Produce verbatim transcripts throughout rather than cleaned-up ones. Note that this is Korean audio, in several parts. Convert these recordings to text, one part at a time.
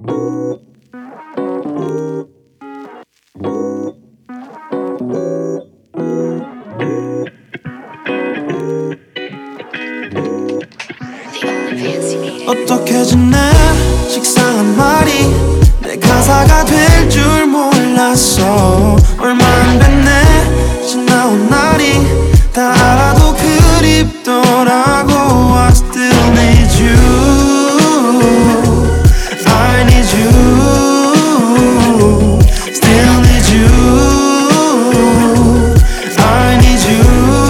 어떻게 지내? 식상한 말이 내 가사가 될 줄 몰랐어. 얼마 안 됐네 지나온 날이 다 알아도 그립더라고. I still need you, I need you, still need you, I need you.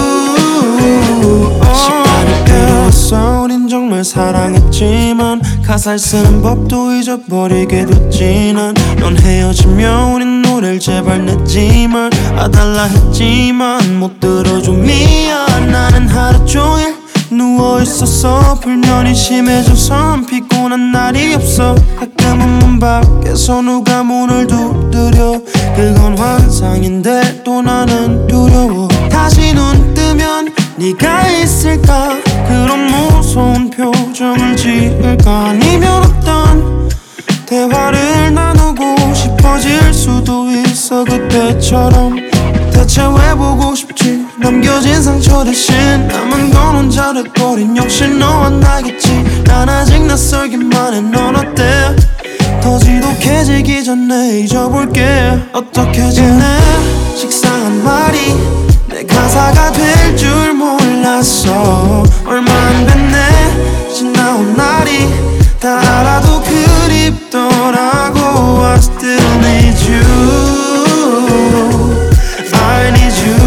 시간이 필요했어. 우린 정말 사랑했지만 가사를 쓰는 법도 잊어버리게 됐지. 난 넌 헤어지면 우린 노래를 제발 내지 말아달라 했지만 못 들어줘. 미안. 나는 하루 종일 누워있었어. 불면이 심해져서 피곤한 날이 없어. 가끔은 문 밖에서 누가 문을 두드려. 그건 환상인데 또 나는 두려워. 다시 눈 뜨면 네가 있을까. 그런 무서운 표정을 지을까. 아니면 어떤 대화를 나누고 싶어질 수도 있어. 그때처럼 대체 왜 보고 싶지. 남겨진 상처 대신 남은 건 혼자 돼버린 역시 너와 나겠지. 난 아직 낯설기만 해. 넌 어때? 더 지독해지기 전에 잊어볼게. 어떻게 지내? 식상한 말이 내 가사가 될 줄 몰랐어. 얼마 안 됐네 지나온 날이 다 알아도 그립더라고. I still need you, I need you,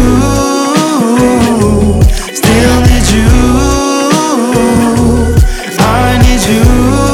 still need you, I need you.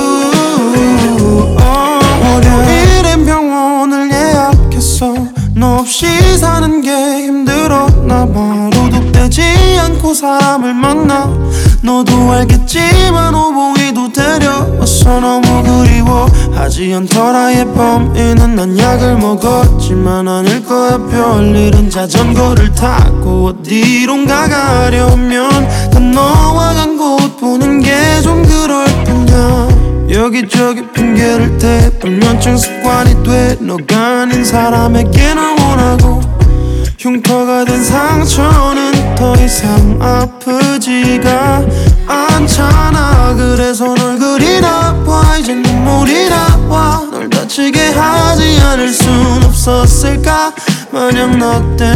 oh. 월요일엔 병원을 예약했어. 너 없이 사는 게 힘들어 나봐. 도둑되지 않고 사람을 만나. 너도 알겠지만 오봉이도 데려왔어. 너무 그리워 하지 않더라. 예범이는 난 약을 먹었지만 아닐 거야. 별일은 자전거를 타고 어디론가 가려면 단 너와 간 곳 보는 게 좀 그럴 뿐이야. 여기저기 핑계를 대 불면증 습관이 돼. 너가 아닌 사람에게 널 원하고 흉터가 된 상처는 더 이상 아프지가 않잖아. 그래서 널 그리 나와 이제 눈물이 나와. 널 다치게 하지 않을 순 없었을까. 만약 나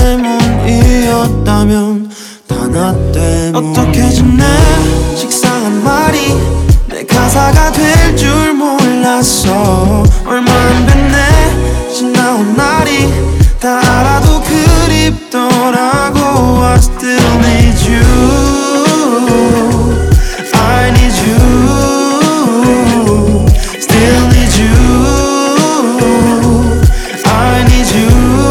때문이었다면 다 나 때문. 어떻게 지내? 식상한 말이 내 가사가 될 줄 몰랐어. 얼마 안 됐네 지나온 날이 다 알아도 그립더라고. I still need you, I need you, still need you, I need you.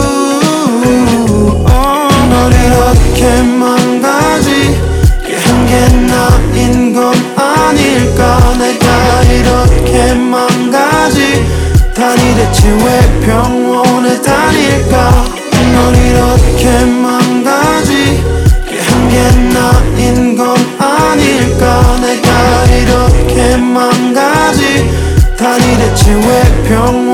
oh. 널 이렇게 망가지게 한 게 나인 건 아닐까. 내가 이렇게 망가지 다니 대체 왜 병원에 다닐까. 널 이렇게 망가지게 한 게 나인 건 아닐까. 내가 이렇게 망가지 다니 대체 왜 병원에